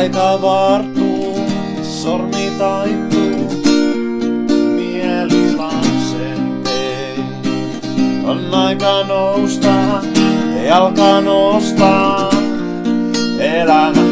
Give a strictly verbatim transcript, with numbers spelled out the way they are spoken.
Aika vartuu, sormi taittuu, mieli lapsen ei. On aika nousta, ei alkaa nostaa, elämä